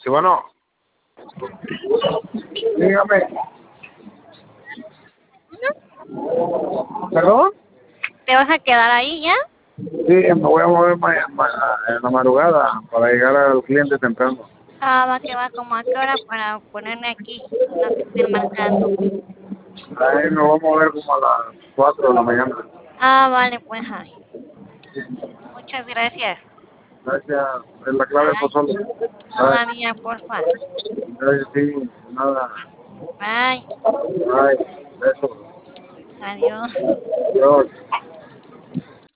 Sí, bueno, dígame. ¿Perdón? ¿Te vas a quedar ahí ya? Sí, me voy a mover en la madrugada para llegar al cliente temprano. Ah, va que va como a qué hora para ponerme aquí, no te esté marcando. Ahí me voy a mover como a las 4 de la mañana. Ah, vale, pues, ay. Muchas gracias. Gracias. Es la clave Ay, por solo. no la mía, porfa. Gracias, sí. Nada. Bye. Ay, eso. Adiós. Dios.